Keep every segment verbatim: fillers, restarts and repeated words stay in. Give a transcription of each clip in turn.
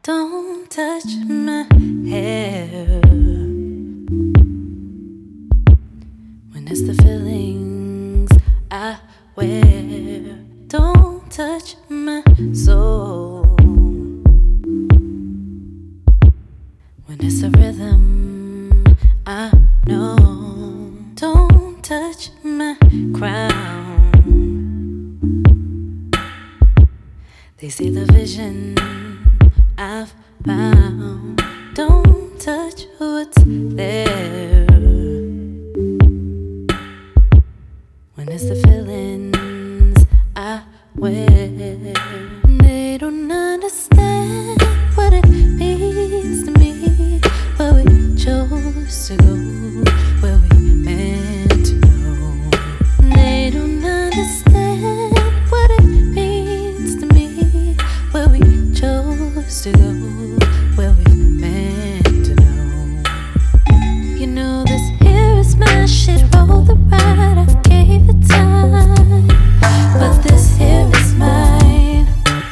Don't touch my hair when it's the feelings I wear. Don't touch my soul when it's a rhythm I know. Don't touch my crown. They see the vision I've found. Don't touch what's there when it's the feelings I wear. They don't understand what it means to me, where we chose to go, where we meant to know. They don't understand what it means to me, where we chose to go, where we meant to know. You know this here is my shit, roll the ride, I gave it time, but this here is mine.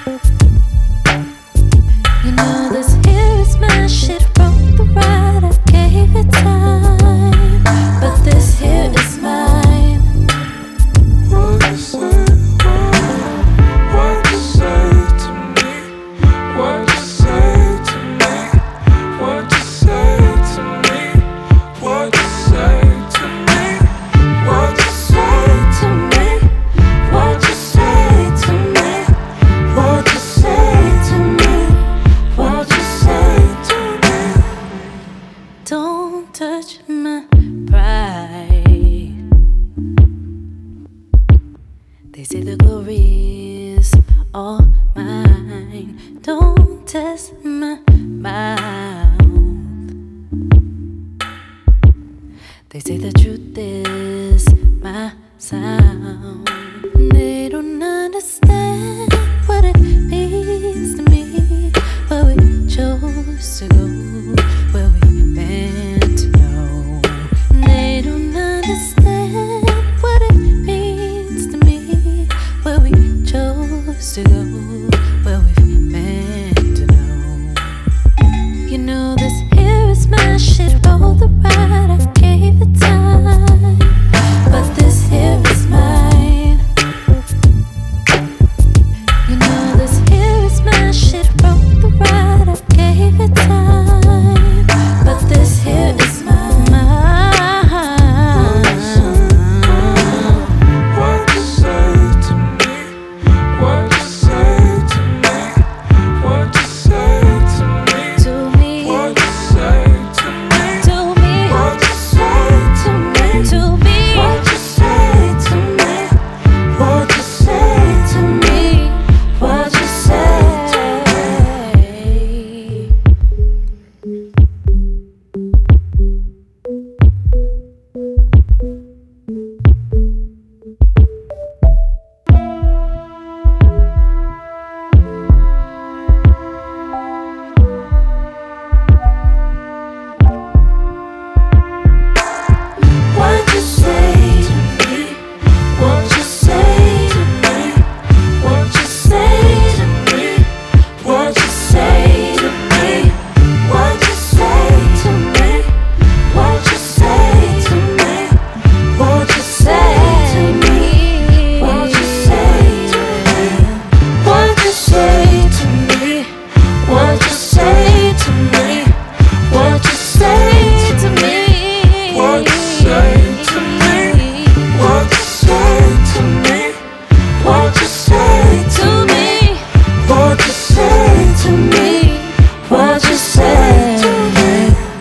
You know this here is my shit, roll the ride, I gave it time, but this here is mine. What you say, what you say to me, what you say to me, what you say to me, what you say to me, what you say to me, what you say to me, what you say to me, what you say to me. Don't touch my pride. They say the glory's all mine. Don't test my mouth. They say the truth is my sound. They don't understand what it means to me, where we chose to go, where we meant to know. They don't understand what it means to me, where we chose to go, where we meant to know. You know this here is my shit, roll the ride, I gave it time, but this here is mine. You know this here is my shit, roll the ride, I gave it time, but this here is mine. What you say to me, what you say to me, what you say to me, To me, what you say to me, to me, what you say to me, to me, what you say to me, what you say to me, what you say to What you say to me, what you say to me, what you say to me, what you say to me, what you say to me, what you say to me, what you say to me, what you say to me, what you say to me, what you say to me.